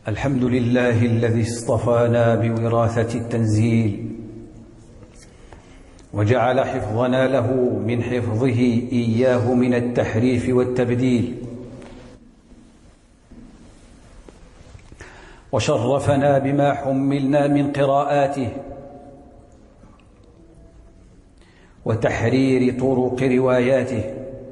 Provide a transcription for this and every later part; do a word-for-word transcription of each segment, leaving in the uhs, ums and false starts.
الحمد لله الذي اصطفانا بوراثة التنزيل وجعل حفظنا له من حفظه إياه من التحريف والتبديل، وشرفنا بما حملنا من قراءاته وتحرير طرق رواياته،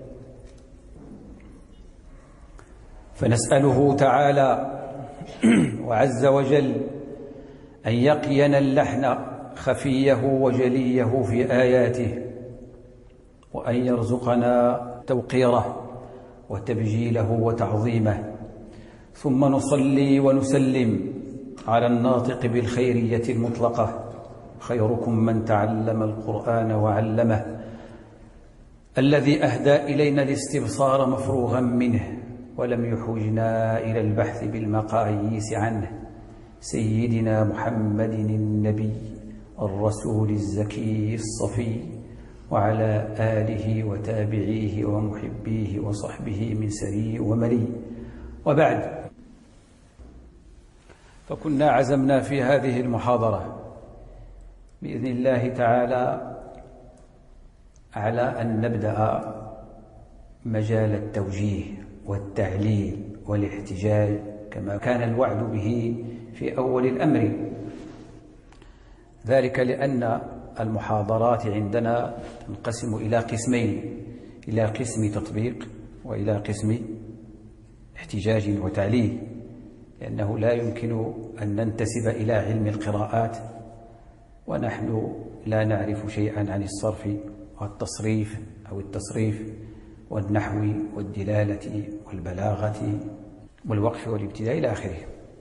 فنسأله تعالى وعز وجل أن يقينا اللحن خفيه وجليه في آياته، وأن يرزقنا توقيره وتبجيله وتعظيمه. ثم نصلي ونسلم على الناطق بالخيرية المطلقة: خيركم من تعلم القرآن وعلمه، الذي أهدى إلينا الاستبصار مفروغا منه ولم يحوجنا إلى البحث بالمقاييس عنه، سيدنا محمد النبي الرسول الزكي الصفي، وعلى آله وتابعيه ومحبيه وصحبه من سري وملي. وبعد، فكنا عزمنا في هذه المحاضرة بإذن الله تعالى على أن نبدأ مجال التوجيه والتعليل والاحتجاج كما كان الوعد به في أول الأمر، ذلك لأن المحاضرات عندنا تنقسم إلى قسمين: إلى قسم تطبيق وإلى قسم احتجاج وتعليل، لأنه لا يمكن أن ننتسب إلى علم القراءات ونحن لا نعرف شيئا عن الصرف والتصريف أو التصريف والنحو والدلالة والبلاغة والوقف والابتداء إلى آخره.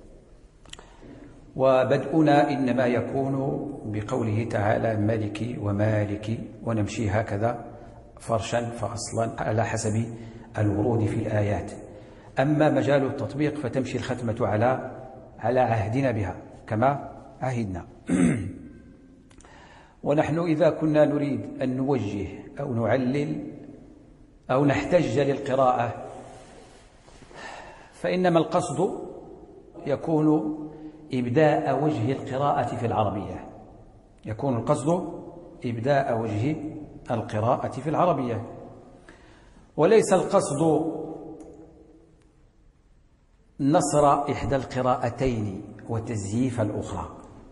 وبدءنا إنما يكون بقوله تعالى: ملك ومالك، ونمشي هكذا فرشا فأصلا على حسب الورود في الآيات. أما مجال التطبيق فتمشي الختمة على على عهدنا بها كما عهدنا. ونحن إذا كنا نريد أن نوجه أو نعلل أو نحتج للقراءة فإنما القصد يكون إبداء وجه القراءة في العربية، يكون القصد إبداء وجه القراءة في العربية، وليس القصد نصر إحدى القراءتين وتزييف الأخرى.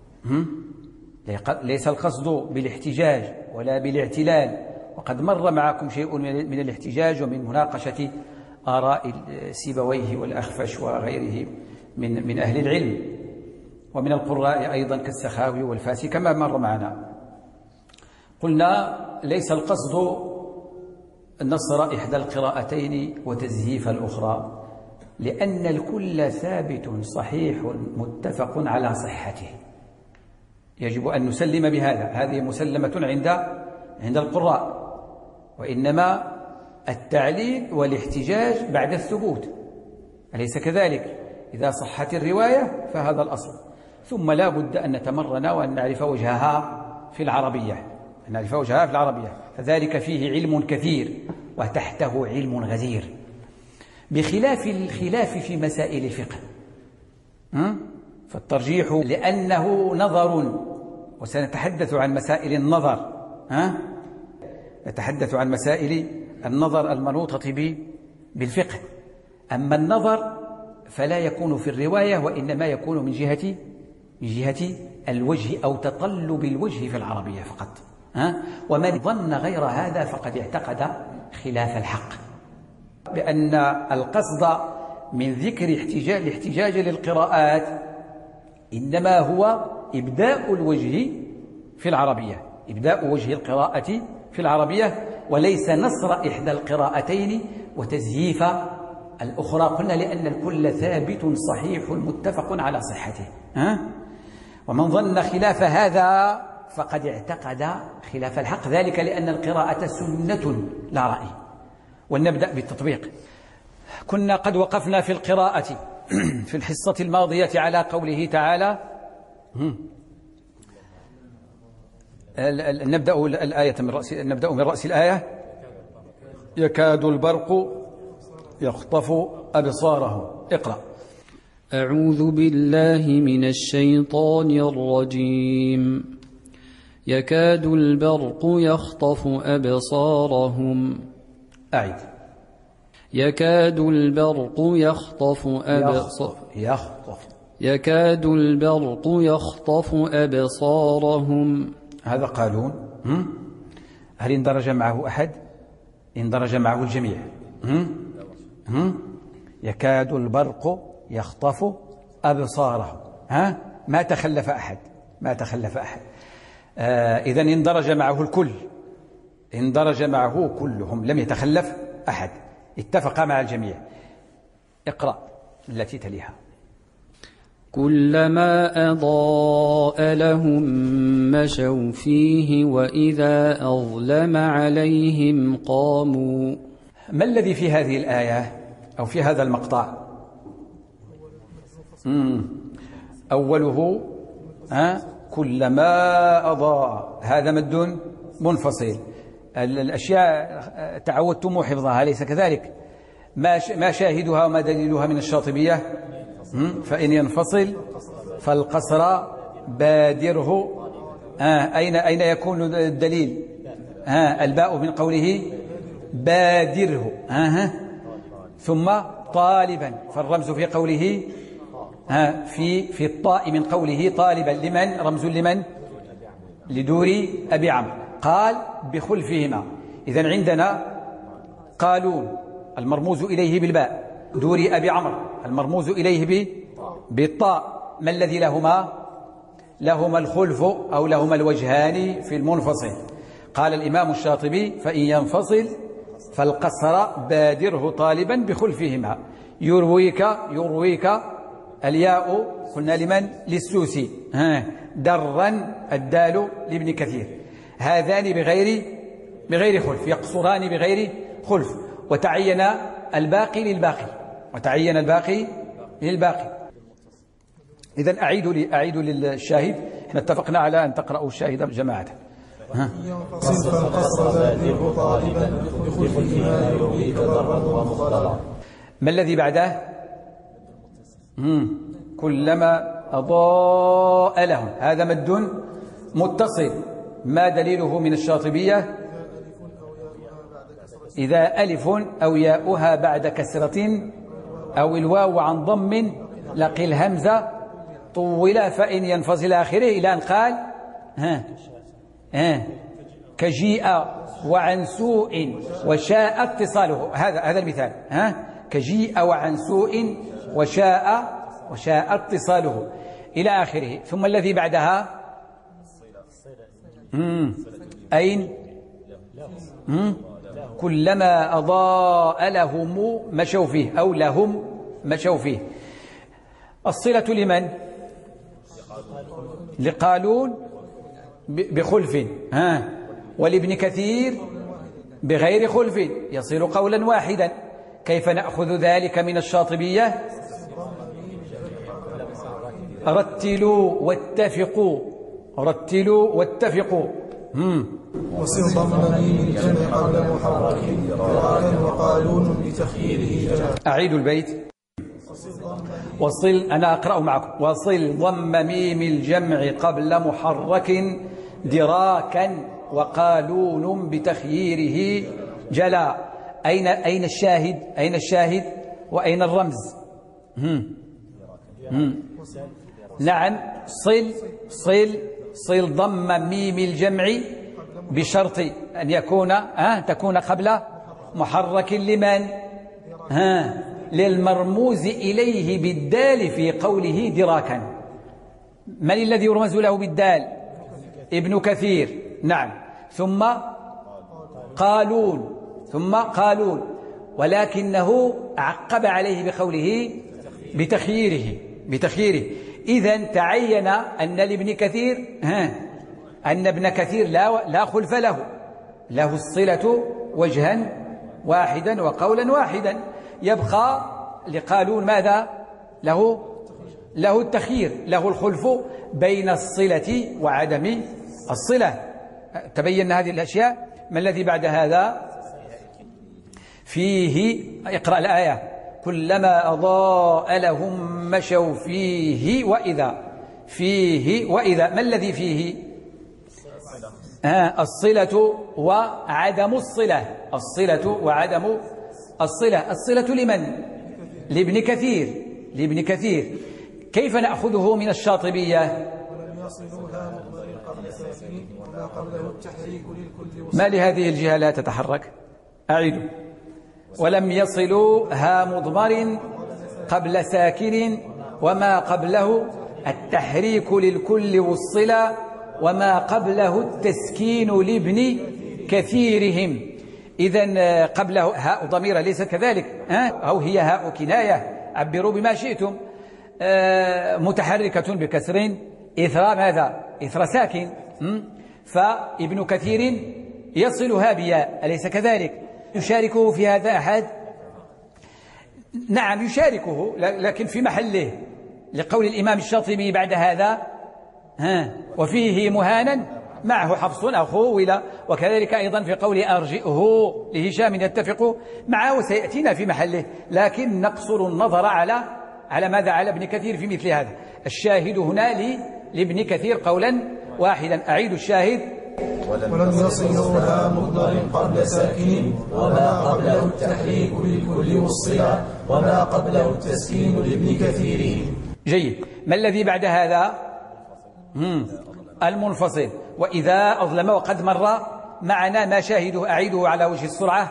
ليس القصد بالاحتجاج ولا بالاعتلال، وقد مر معكم شيء من الاحتجاج ومن مناقشة آراء سيبويه والأخفش وغيره من من أهل العلم ومن القراء أيضا كالسخاوي والفاسي كما مر معنا. قلنا ليس القصد نصر إحدى القراءتين وتزييف الأخرى، لأن الكل ثابت صحيح متفق على صحته، يجب أن نسلم بهذا، هذه مسلمة عند عند القراء. وإنما التعليل والاحتجاج بعد الثبوت، أليس كذلك؟ إذا صحت الرواية فهذا الأصل، ثم لا بد أن نتمرن وأن نعرف وجهها في العربية، أن نعرف وجهها في العربية، فذلك فيه علم كثير وتحته علم غزير، بخلاف الخلاف في مسائل الفقه. فالترجيح لأنه نظر، وسنتحدث عن مسائل النظر، ها؟ نتحدث عن مسائل النظر المنوطة بالفقه. أما النظر فلا يكون في الرواية، وإنما يكون من جهة من جهة الوجه أو تطلب الوجه في العربية فقط. ها؟ ومن ظن غير هذا فقد اعتقد خلاف الحق، بأن القصد من ذكر احتجاج الاحتجاج للقراءات إنما هو إبداء الوجه في العربية، إبداء وجه القراءة في العربية، وليس نصر إحدى القراءتين وتزييف الأخرى. قلنا لأن الكل ثابت صحيح متفق على صحته. ها؟ ومن ظن خلاف هذا فقد اعتقد خلاف الحق، ذلك لأن القراءة سنة لا رأي. ولنبدأ بالتطبيق. كنا قد وقفنا في القراءة في الحصة الماضية على قوله تعالى: نبدأ الآية من رأس نبدأ من رأس الآية: يكاد البرق يخطف أبصارهم. اقرأ. أعوذ بالله من الشيطان الرجيم يكاد البرق يخطف أبصارهم أعيد يكاد البرق يخطف أبصارهم يخطف يكاد البرق يخطف أبصارهم. هذا قالون. هل اندرج معه أحد؟ اندرج معه الجميع. يكاد البرق يخطف أبصارهم. ها؟ ما تخلف أحد ما تخلف أحد. آه إذن اندرج معه الكل اندرج معه كلهم، لم يتخلف أحد، اتفق مع الجميع. اقرأ التي تليها. كلما أضاء لهم مشوا فيه وإذا أظلم عليهم قاموا. ما الذي في هذه الآية أو في هذا المقطع؟ مم. أوله أه؟ كلما أضاء، هذا مد منفصل. الأشياء تعودتم حفظها أليس كذلك؟ ما شاهدها وما دليلها من الشاطبية؟ فإن ينفصل فالقصر بادره. آه أين أين يكون الدليل؟ آه الباء من قوله بادره. آه ثم طالبا، فالرمز في قوله آه في في الطاء من قوله طالبا لمن؟ رمز لمن؟ لدور أبي عمرو. قال بخلفهما. إذن عندنا قالون المرموز إليه بالباء، دور أبي عمرو المرموز إليه بالطاء. ما الذي لهما؟ لهما الخلف أو لهما الوجهان في المنفصل. قال الإمام الشاطبي فإن ينفصل فالقصر بادره طالبا بخلفهما. يرويك يرويك الياء قلنا لمن؟ للسوسي. درا الدال لابن كثير. هذان بغير بغير خلف، يقصران بغير خلف. وتعين الباقي للباقي وتعين الباقي للباقي. إذن أعيدوا لي أعيدوا للشاهد. احنا اتفقنا على أن تقرأوا الشاهد جماعة. ها. ما الذي بعده؟ مم. كلما أضاء لهم، هذا مد متصل. ما دليله من الشاطبية؟ إذا ألف أو ياؤها بعد كسرة أو الواو عن ضم لقي الهمزة طول فإن ينفصل آخره إلى أن قال ها ها كجيء وعن سوء وشاء اتصاله. هذا هذا المثال. ها كجيء وعن سوء وشاء وشاء اتصاله إلى آخره. ثم الذي بعدها مم. أين مم. كلما أضاء لهم مشوا فيه أو لهم مشوا فيه. الصلة لمن؟ لقالون بخلف، ها ولابن كثير بغير خلف، يصير قولا واحدا. كيف نأخذ ذلك من الشاطبية؟ رتلوا واتفقوا رتلوا واتفقوا. وصل ضمني الجمع قبل محرك قراءة وقالون بتخييره جمع. أعيد البيت. وصل، أنا أقرأ معكم. وصل ضم ميم الجمع قبل محرك دراكا وقالون بتخييره جلا. أين أين الشاهد؟ أين الشاهد وأين الرمز؟ هم. هم. نعم صل صل صل ضم ميم الجمع بشرط أن يكون ها تكون قبل محرك لمن؟ ها للمرموز إليه بالدال في قوله دراكا. من الذي يرمز له بالدال؟ ابن كثير. نعم. ثم قالون ثم قالون ولكنه عقب عليه بقوله بتخييره بتخييره. إذن تعين أن لابن كثير ها أن ابن كثير لا لا خلف له له الصلة وجها واحدا وقولا واحدا. يبقى لقالون ماذا؟ له له التخيير، له الخلف بين الصلة وعدم الصلة. تبين هذه الأشياء. ما الذي بعد هذا؟ فيه اقرأ الآية. كلما أضاء لهم مشوا فيه وإذا فيه وإذا ما الذي فيه؟ آه الصلة وعدم الصلة الصلة وعدم الصلة الصلة لمن؟ لابن كثير لابن كثير كيف نأخذه من الشاطبية؟ ما لهذه الجهة لا تتحرك؟ أعيد. ولم يصلوا ها مضمر قبل ساكن وما قبله التحريك للكل والصلة وما قبله التسكين لابن كثيرهم. إذن قبله هاء ضمير ليس كذلك أو هي هاء كناية عبروا بما شئتم متحركة بكسر إثر ماذا؟ إثر ساكن. فابن كثير يصلها بياء أليس كذلك؟ يشاركه في هذا أحد؟ نعم يشاركه لكن في محله لقول الإمام الشاطبي بعد هذا ها وفيه مهانا معه حفص أخوه وكذلك أيضا في قول أرجئه لهشام يتفق معه وسيأتينا في محله لكن نقصر النظر على على ماذا؟ على ابن كثير في مثل هذا. الشاهد هنا لي لابن كثير قولا واحدا. أعيد الشاهد. ولم يصلها مضمر قبل ساكن وما قبله التحريك للكل والصلة وما قبله التسكين لابن كثير. جيد. ما الذي بعد هذا؟ مم. المنفصل. وإذا أظلم وقد مر معنا ما شاهده أعيده على وجه السرعة.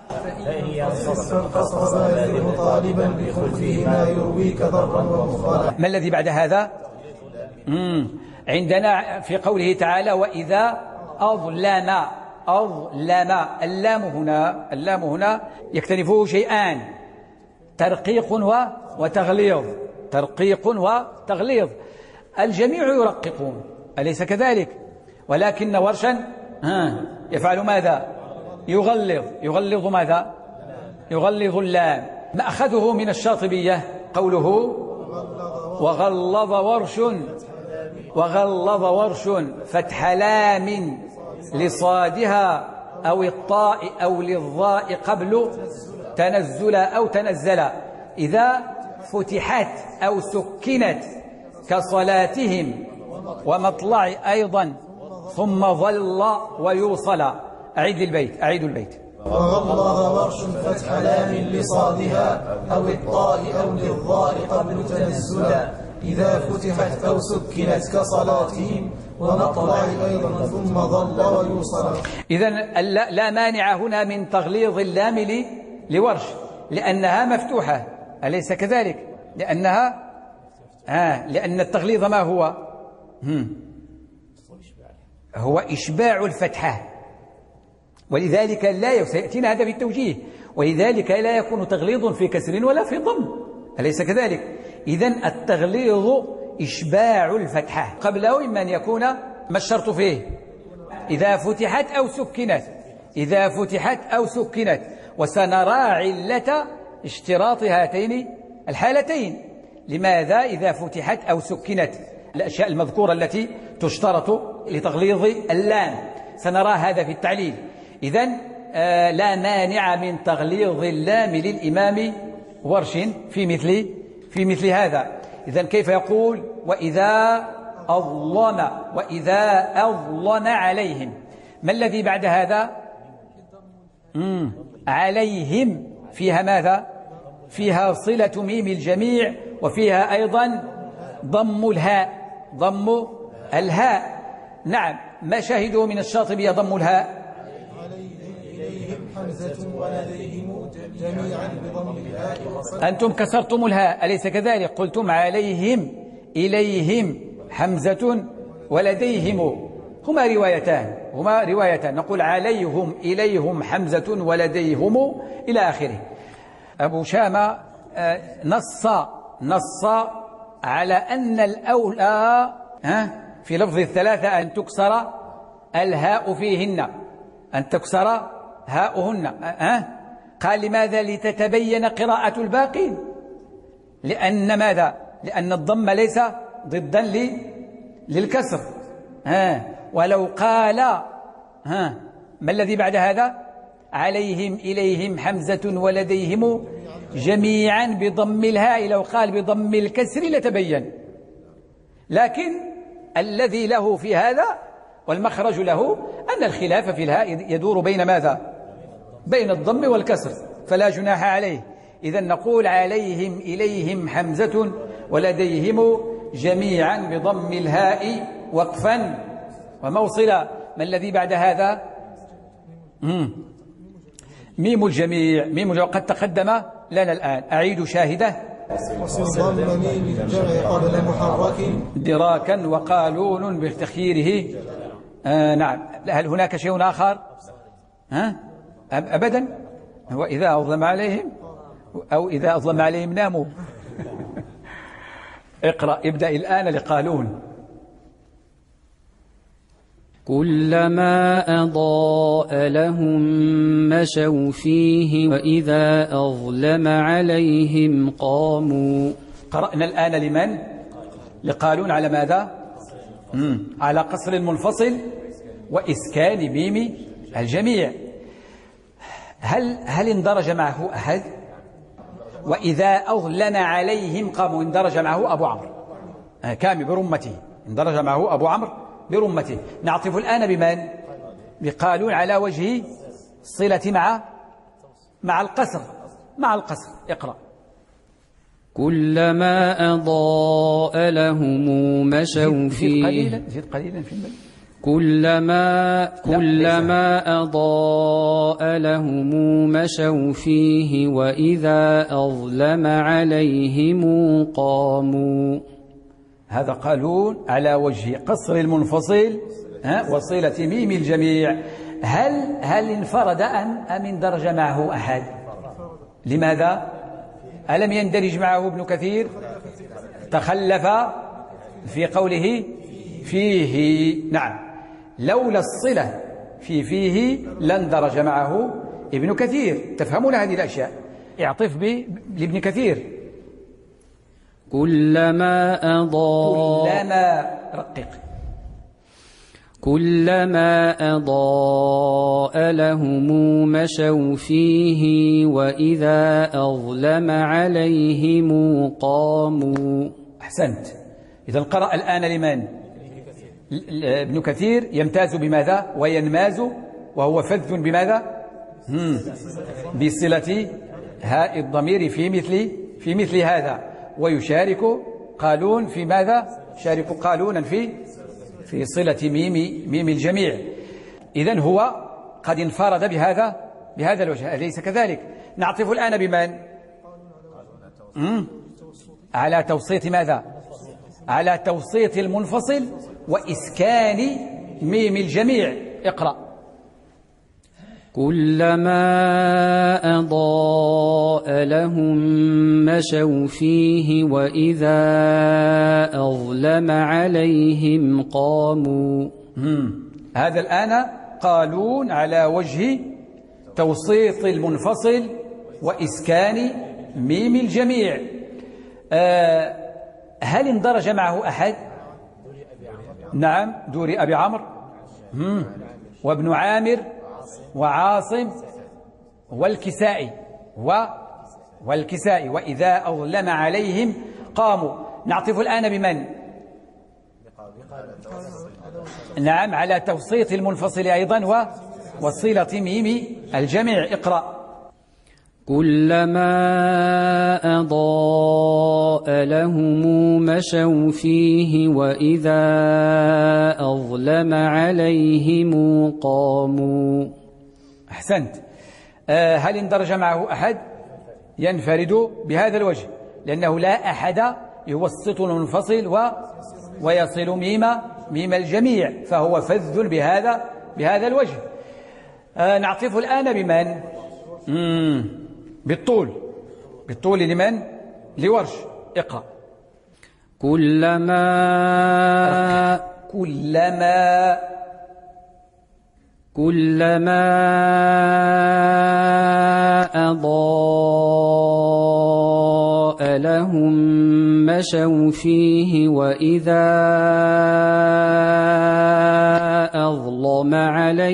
طالبا بخلفه ما يرويك ضرا ومخالفا. ما الذي بعد هذا؟ مم. عندنا في قوله تعالى وإذا أظلم أظلم اللام هنا اللام هنا يكتنفه شيئان ترقيق وتغليظ ترقيق وتغليظ. الجميع يرققون أليس كذلك؟ ولكن ورشا يفعل ماذا؟ يغلظ يغلظ ماذا؟ يغلظ اللام. ما أخذه من الشاطبية قوله وغلظ ورش وغلظ ورش فتح لام لصادها أو الطاء أو للضاء قبل تنزل أو تنزل إذا فتحت أو سكنت كصلاتهم ومطلع أيضا ثم ظل ويوصل. أعيد البيت أعيد البيت. وغلظ ورش فتح لام لصادها أو الطاء أو للضاء قبل تنزلا إذا فتحت أو سكنت كصلاتهم ومطلع أيضا ثم ظل ويوصل. إذن لا مانع هنا من تغليظ اللام لورش لأنها مفتوحة أليس كذلك؟ لأنها آه لأن التغليظ ما هو؟ هم. هو إشباع الفتحة ولذلك لا سيأتينا هذا بالتوجيه ولذلك لا يكون تغليظ في كسر ولا في ضم أليس كذلك؟ إذن التغليظ إشباع الفتحة قبله إما أن يكون ما الشرط فيه؟ إذا فتحت أو سكنت إذا فتحت أو سكنت وسنرى علة اشتراط هاتين الحالتين. لماذا إذا فتحت أو سكنت؟ الأشياء المذكورة التي تشترط لتغليظ اللام سنرى هذا في التعليل. إذن آه لا مانع من تغليظ اللام للإمام ورش في مثل في مثل هذا. إذن كيف يقول وإذا أظلم وإذا أظلم عليهم؟ ما الذي بعد هذا؟ مم. عليهم فيها ماذا؟ فيها صلة ميم الجميع وفيها أيضا ضم الهاء ضم الهاء. نعم. ما شاهدوا من الشاطبية ضم الهاء؟ إليهم حمزة ولديهم جميعا بضم الهاء. أنتم كسرتم الهاء أليس كذلك؟ قلتم عليهم إليهم حمزة ولديهم. هما روايتان هما روايتان نقول عليهم إليهم حمزة ولديهم إلى آخره. أبو شامة نص نص على أن الأولى في لفظ الثلاثة أن تكسر الهاء فيهن أن تكسر هاؤهن. قال لماذا؟ لتتبين قراءة الباقين لأن ماذا؟ لأن الضم ليس ضدا للكسر. ولو قال ها ما الذي بعد هذا؟ عليهم إليهم حمزة ولديهم جميعا بضم الهاء، لو قال بضم الكسر لتبين، لكن الذي له في هذا والمخرج له أن الخلاف في الهاء يدور بين ماذا؟ بين الضم والكسر، فلا جناح عليه. إذن نقول عليهم إليهم حمزة ولديهم جميعا بضم الهاء وقفا وموصلا. ما الذي بعد هذا؟ مم. ميم الجميع. ميم الجميع قد تقدم لنا الآن، أعيد شاهده. ضم ميم الجمع قبل محرك دراكا وقالون بتخييره. آه نعم. هل هناك شيء آخر؟ ها؟ أبدا. هو إذا أظلم عليهم أو إذا أظلم عليهم ناموا. اقرأ، ابدأ الآن لقالون. كلما أضاء لهم مشوا فيه وإذا أظلم عليهم قاموا. قرأنا الآن لمن؟ لقالون على ماذا؟ مم. على قصر المنفصل وإسكان ميم الجميع. هل هل اندرج معه أحد؟ وإذا أظلم عليهم قاموا، اندرج معه أبو عمرو آه كامل برمته، اندرج معه أبو عمرو برمته. نعطف الآن بمن؟ بقالون على وجه صلة مع مع القصر مع القصر. اقرأ. كلما أضاء لهم مشوا فيه. زيد قليلا زيد قليلا في المد. كلما كلما أضاء لهم مشوا فيه وإذا أظلم عليهم قاموا. هذا قالون على وجه قصر المنفصل وصلة ميم الجميع. هل هل انفرد أم أم اندرج معه أحد؟ لماذا؟ ألم يندرج معه ابن كثير؟ تخلف في قوله فيه. نعم، لولا الصلة في فيه لاندرج معه ابن كثير. تفهمون هذه الأشياء؟ اعطف لابن كثير. كلما أضاء كلما رقق كلما أضاء لهم مشوا فيه وإذا أظلم عليهم قاموا. أحسنت. إذا قرأ الآن لمن؟ ابن كثير يمتاز بماذا؟ وينماز وهو فذ بماذا؟ مم. بصلة هاء الضمير في مثل في مثل هذا، ويشارك قالون في ماذا؟ يشارك قالونا في في صلة ميم ميم الجميع. إذن هو قد انفرد بهذا بهذا الوجه، أليس كذلك؟ نعطف الآن بمن؟ مم. على توسيط ماذا؟ على توسيط المنفصل وإسكان ميم الجميع. اقرأ. كلما أضاء لهم مشوا فيه وإذا أظلم عليهم قاموا. مم. هذا الآن قالون على وجه توسيط المنفصل وإسكان ميم الجميع. آه هل اندرج معه أحد؟ نعم، دوري أبي عمرو وابن عامر وعاصم والكسائي و والكسائي وإذا أظلم عليهم قاموا. نعطف الآن بمن؟ نعم، على توسيط المنفصل أيضا و وصلة ميم الجميع. اقرأ. كلما أضاء لهم مشوا فيه وإذا أظلم عليهم قاموا. أحسنت. آه هل اندرج معه أحد؟ ينفرد بهذا الوجه، لأنه لا أحد يوسط المنفصل و ويصل ميم ميم الجميع، فهو فذ بهذا بهذا الوجه. آه نعطف الآن بمن؟ مم. بالطول بالطول لمن؟ لورش. اقرأ. كلما كلما كلما أضاء لهم مشوا فيه وإذا أظلم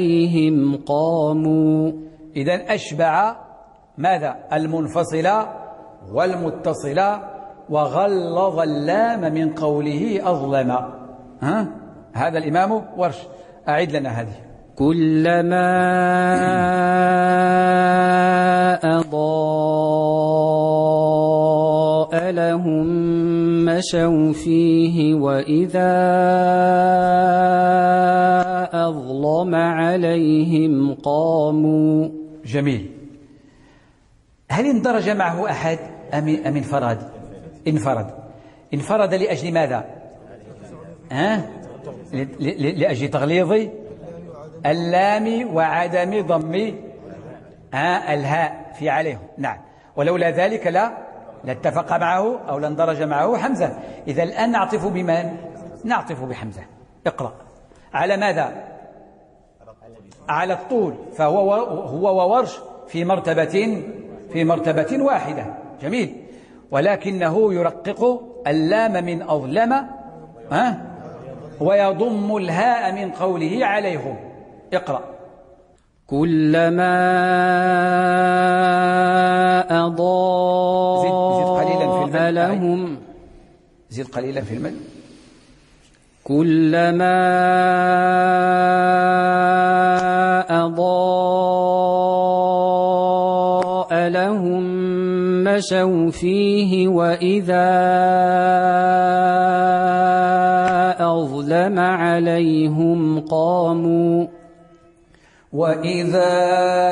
عليهم قاموا. إذن أشبع ماذا؟ المنفصل والمتصلة وغلظ اللام من قوله أظلم. ها؟ هذا الإمام ورش. أعد لنا هذه. كلما أضاء لهم مشوا فيه وإذا أظلم عليهم قاموا. جميل. هل اندرج معه أحد أم أم انفرد؟ انفرد. انفرد لأجل ماذا؟ ها؟ لأجل تغليظ اللام وعدم ضم ها الهاء في عليهم. نعم. ولولا ذلك لا لاتفق معه أو لاندرج معه حمزة. إذا الآن نعطف بمن؟ نعطف بحمزة. اقرأ. على ماذا؟ على الطول. فهو هو وورش في مرتبة في مرتبة واحدة. جميل. ولكنه يرقق اللام من أظلم ها ويضم الهاء من قوله عليهم. اقرأ. كلما أضاء زد, زد قليلا في المد لهم زد قليلا في المد. كلما أضاء لهم مشوا فيه وإذا أظلم عليهم قاموا. وإذا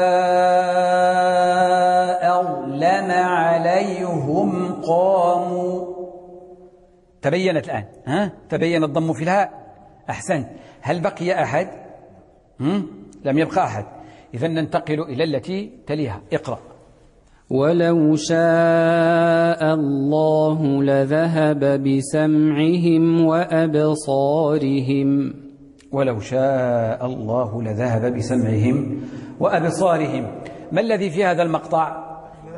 أظلم عليهم قاموا. تبينت الآن. ها؟ تبين الضم في الهاء. أحسنت. هل بقي أحد؟ هم؟ لم يبقى أحد. إذن ننتقل إلى التي تليها. اقرأ. ولو شاء الله لذهب بسمعهم وأبصارهم. ولو شاء الله لذهب بسمعهم وأبصارهم. ما الذي في هذا المقطع؟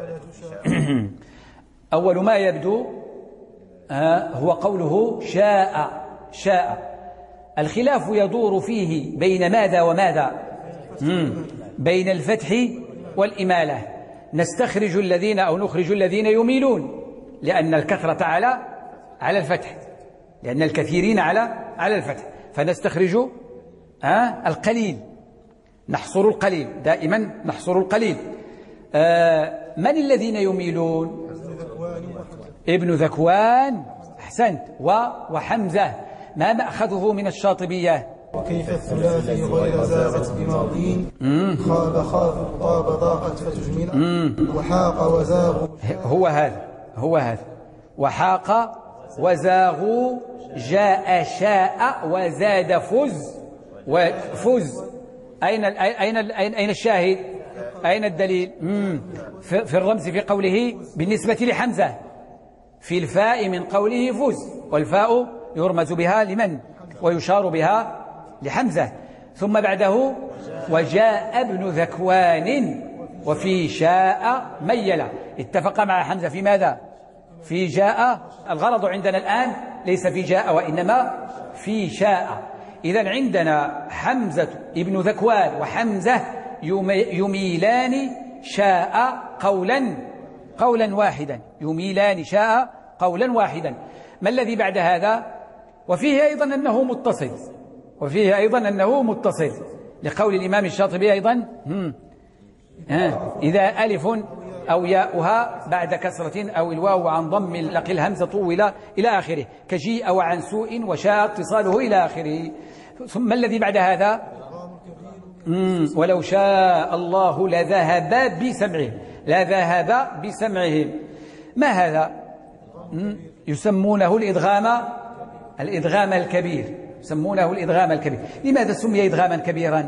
أول ما يبدو هو قوله شاء. شاء. الخلاف يدور فيه بين ماذا وماذا؟ بين الفتح والإمالة. نستخرج الذين أو نخرج الذين يميلون لأن الكثرة على على الفتح، لأن الكثيرين على على الفتح، فنستخرج آه القليل، نحصر القليل، دائما نحصر القليل. آه من الذين يميلون؟ ابن ذكوان. أحسنت. وحمزة. ما مأخذه من الشاطبية؟ وكيف الثلاثي غير زاغت بماضين خاب خاف طاب ضاقت فتجمل وحاق وزاغ. هو هذا هو هذا وحاق وزاغوا جاء شاء وزاد فز وفز. أين أين أين الشاهد؟ أين الدليل؟ في الرمز في قوله بالنسبة لحمزة في الفاء من قوله فز، والفاء يرمز بها لمن؟ ويشار بها لحمزة. ثم بعده وجاء ابن ذكوان وفي شاء ميل. اتفق مع حمزة في ماذا؟ في جاء. الغرض عندنا الآن ليس في جاء وإنما في شاء. إذن عندنا حمزة ابن ذكوان وحمزة يميلان شاء قولا قولا واحدا، يميلان شاء قولا واحدا. ما الذي بعد هذا؟ وفيه أيضا أنه متصل، وفيه أيضا أنه متصل لقول الإمام الشاطبي أيضا إذا ألف أو ياؤها بعد كسرة أو الواو عن ضم لقي الهمزة طول إلى آخره، كجيء وعن سوء وشاء اتصاله إلى آخره. ثم الذي بعد هذا ولو شاء الله لذهب بسمعهم، لذهب بسمعهم. ما هذا؟ يسمونه الإدغام الإدغام الكبير، يسمونه الإدغام الكبير. لماذا سمي إدغاما كبيرا؟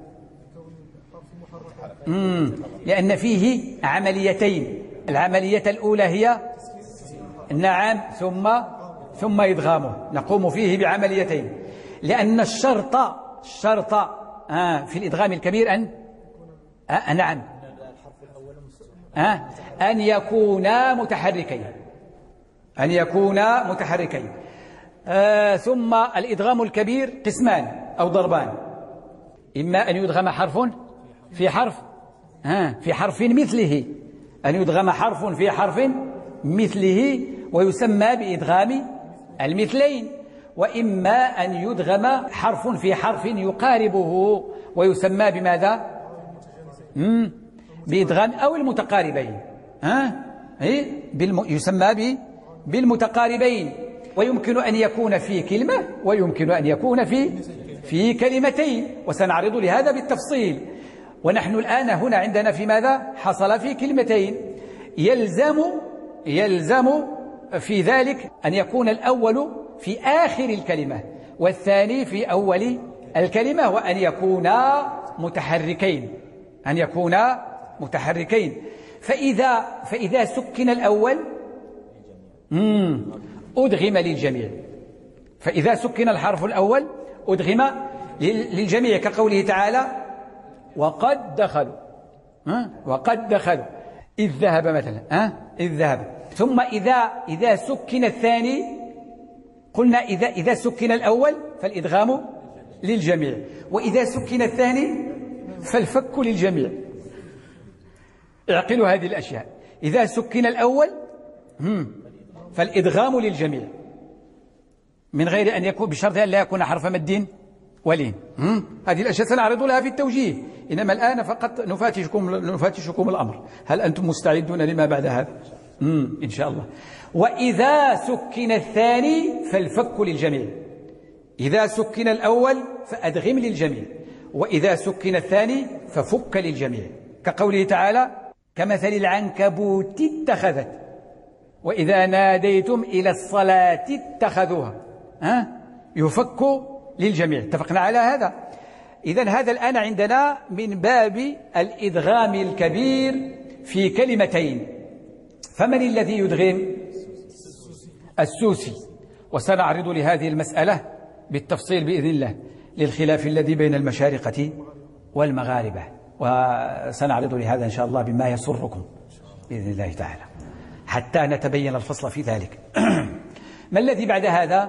مم. لأن فيه عمليتين. العملية الأولى هي نعم ثم ثم إدغامه، نقوم فيه بعمليتين، لأن الشرط الشرط آه في الإدغام الكبير أن آه نعم آه أن يكونا متحركين، أن يكونا متحركين. آه ثم الإدغام الكبير قسمان أو ضربان، إما أن يدغم حرف في حرف آه في حرف مثله، أن يدغم حرف في حرف مثله ويسمى بإدغام المثلين، وإما أن يدغم حرف في حرف يقاربه ويسمى بماذا؟ مم. بإدغام أو المتقاربين، ها؟ إيه؟ بالم... يسمى ب... بالمتقاربين، ويمكن أن يكون في كلمة ويمكن أن يكون في في كلمتين، وسنعرض لهذا بالتفصيل. ونحن الآن هنا عندنا في ماذا؟ حصل في كلمتين. يلزم يلزم في ذلك أن يكون الأول في آخر الكلمة والثاني في أول الكلمة، وأن يكونا متحركين أن يكونا متحركين فإذا فإذا سكن الأول مم. أدغم للجميع. فإذا سكن الحرف الأول أدغم للجميع، كقوله تعالى وقد دخلوا، ها؟ وقد دخلوا إذ ذهب مثلا، ها؟ إذ ذهب. ثم إذا إذا سكن الثاني قلنا إذا إذا سكن الأول فالإدغام للجميع، وإذا سكن الثاني فالفك للجميع. اعقلوا هذه الأشياء. إذا سكن الأول فالإدغام للجميع من غير أن يكون، بشرط أن لا يكون حرف مد ولين. هذه الأشياء سنعرض لها في التوجيه، إنما الآن فقط نفاتشكم نفاتشكم الأمر. هل أنتم مستعدون لما بعد هذا؟ إن شاء الله. وإذا سكن الثاني فالفك للجميع. إذا سكن الأول فأدغم للجميع، وإذا سكن الثاني ففك للجميع، كقوله تعالى كمثل العنكبوت اتخذت وإذا ناديتم إلى الصلاة اتخذوها، ها؟ يفك للجميع. اتفقنا على هذا. إذن هذا الآن عندنا من باب الإدغام الكبير في كلمتين. فمن الذي يدغم؟ السوسي. وسنعرض لهذه المسألة بالتفصيل بإذن الله للخلاف الذي بين المشارقة والمغاربة، وسنعرض لهذا إن شاء الله بما يسركم بإذن الله تعالى حتى نتبين الفصل في ذلك. ما الذي بعد هذا؟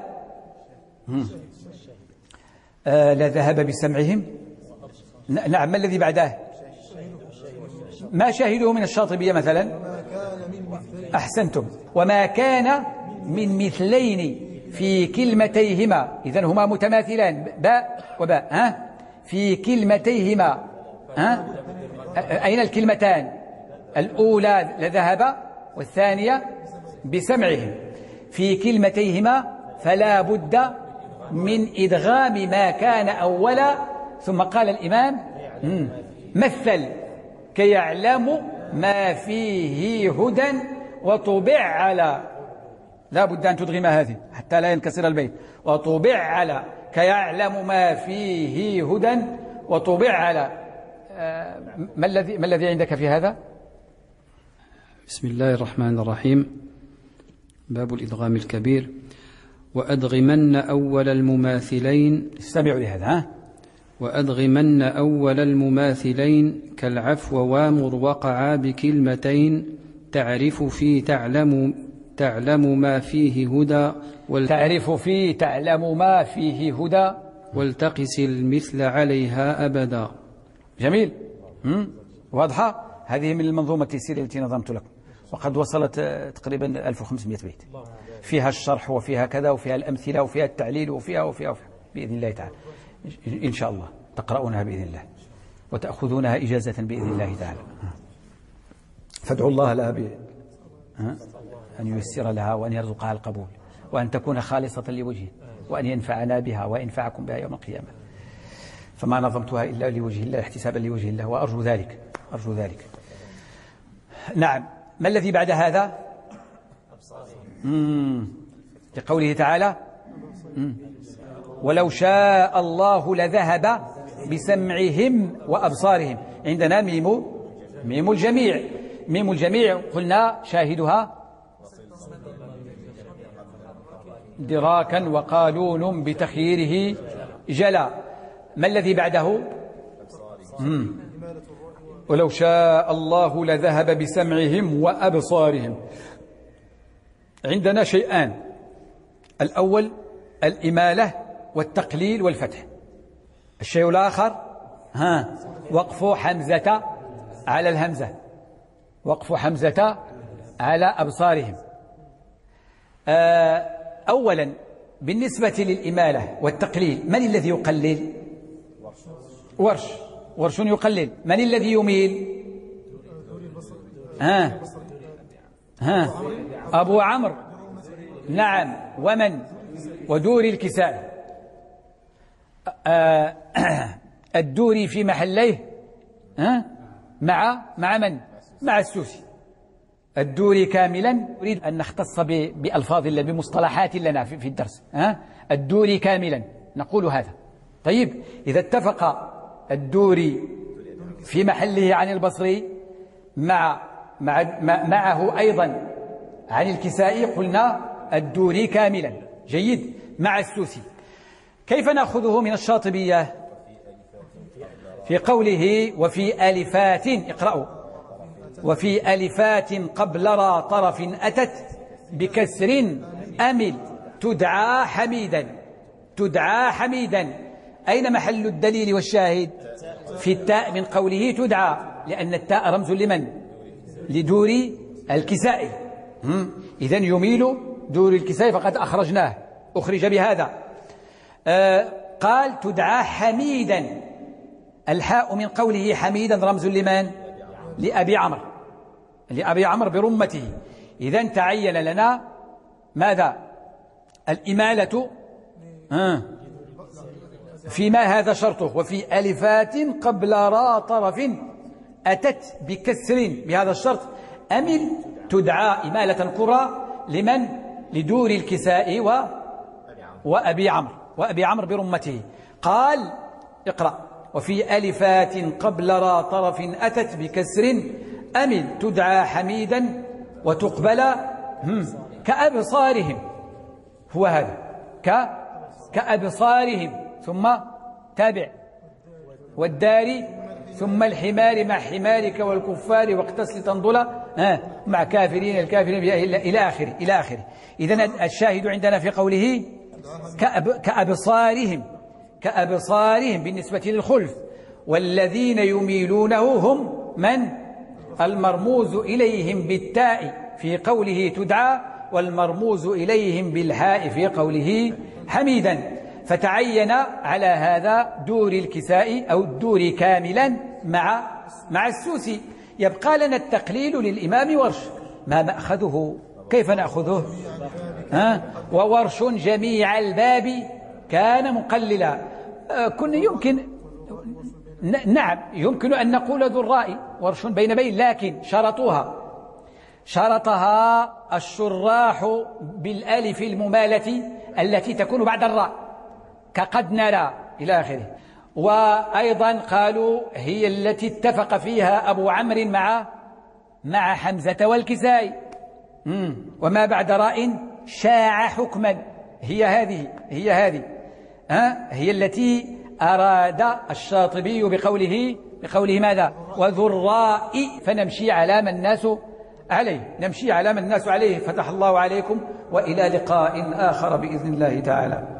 آه لذهب بسمعهم. نعم. ما الذي بعده؟ ما شاهدوه من الشاطبية مثلا؟ أحسنتم. وما كان من مثلين في كلمتيهما، إذن هما متماثلان باء وباء، ها؟ في كلمتيهما، ها؟ أين الكلمتان؟ الأولى لذهب والثانية بسمعهم. في كلمتيهما فلا بد من إدغام ما كان أولا. ثم قال الإمام مثل كيعلم ما فيه هدى وطبع على، لا بد أن تدغم هذه حتى لا ينكسر البيت. وطبع على كيعلم ما فيه هدى وطبع على. ما الذي ما الذي عندك في هذا؟ بسم الله الرحمن الرحيم. باب الإدغام الكبير. وأدغمن أول المماثلين. استمعوا لهذا. ها؟ وأدغمن أول المماثلين كالعفو وامر وقعا بكلمتين تعرف في تعلم تعلم ما فيه هدى تعرف في تعلم ما فيه هدى والتقس المثل عليها أبدا. جميل. واضحة. هذه من المنظومة التيسيرية التي نظمت لكم، وقد وصلت تقريبا ألف وخمسمائة بيت، فيها الشرح وفيها كذا وفيها الأمثلة وفيها التعليل وفيها وفيها, وفيها بإذن الله تعالى. إن شاء الله تقرؤونها بإذن الله وتأخذونها إجازة بإذن الله تعالى. فادعوا الله لها ب... أن ييسر لها وأن يرزقها القبول وأن تكون خالصة لوجهه وأن ينفعنا بها وينفعكم بها يوم القيامة. فما نظمتها إلا لوجه الله احتسابا لوجه الله، وأرجو ذلك أرجو ذلك. نعم. ما الذي بعد هذا؟ مم. لقوله تعالى مم. ولو شاء الله لذهب بسمعهم وأبصارهم. عندنا ميم ميم الجميع. ميم الجميع قلنا شاهدها دراكا وقالون بتخييره جلا. ما الذي بعده؟ مم. ولو شاء الله لذهب بسمعهم وأبصارهم. عندنا شيئان: الأول الإمالة والتقليل والفتح. الشيء الآخر ها وقف حمزة على الهمزة، وقف حمزة على أبصارهم. أولا بالنسبة للإمالة والتقليل، من الذي يقلل؟ ورش. ورش يقلل. من الذي يميل؟ ها ها أبو عمرو. نعم. ومن؟ ودوري الكسائي. الدوري في محليه ها مع مع من؟ مع السوسي. الدوري كاملا. أريد أن نختص بألفاظ الله بمصطلحات لنا في الدرس. ها الدوري كاملا نقول هذا. طيب إذا اتفق الدوري في محله عن البصري مع مع معه أيضا عن الكسائي قلنا الدوري كاملا. جيد. مع السوسي. كيف نأخذه من الشاطبية؟ في قوله وفي ألفات، اقرأوا، وفي ألفات قبل را طرف أتت بكسر أمل تدعى حميدا. تدعى حميدا. أين محل الدليل والشاهد؟ في التاء من قوله تدعى، لأن التاء رمز لمن؟ لدوري الكسائي. إذن يميل دوري الكسائي فقد أخرجناه، أخرج بهذا. آه قال تدعى حميدا. الحاء من قوله حميدا رمز لمن؟ لأبي عمرو. لأبي عمرو برمته. إذن تعين لنا ماذا؟ الإمالة. آه فيما هذا شرطه وفي ألفات قبل را طرف أتت بكسر بهذا الشرط أمل تدعى إمالة كرة لمن؟ لدور الكساء و... وأبي عمرو. وأبي عمرو برمته. قال اقرأ وفي ألفات قبل را طرف أتت بكسر أمل تدعى حميدا وتقبل كأبصارهم. هو هذا ك... كأبصارهم. ثم تابع والدار ثم الحمار مع حمارك والكفار واقتس لتنضل مع كافرين الكافرين إلى آخره إلى آخره. إذن الشاهد عندنا في قوله كأب كأبصارهم. كأبصارهم بالنسبة للخلف. والذين يميلونه هم من؟ المرموز إليهم بالتاء في قوله تدعى، والمرموز إليهم بالهاء في قوله حميدا. فتعين على هذا دور الكساء أو الدور كاملا مع مع السوسي. يبقى لنا التقليل للإمام ورش. ما مأخذه؟ كيف نأخذه؟ ها؟ وورش جميع الباب كان مقللا. آه كنا يمكن نعم يمكن أن نقول ذو الرأي ورش بين بين، لكن شرطوها شرطها الشراح بالألف الممالة التي تكون بعد الراء كقد نرى إلى آخره. وأيضا قالوا هي التي اتفق فيها أبو عمرو مع مع حمزة والكسائي. وما بعد راء شاع حكما. هي هذه هي هذه ها هي التي أراد الشاطبي بقوله بقوله ماذا؟ وذو الراء. فنمشي على ما الناس عليه نمشي على ما الناس عليه. فتح الله عليكم وإلى لقاء آخر بإذن الله تعالى.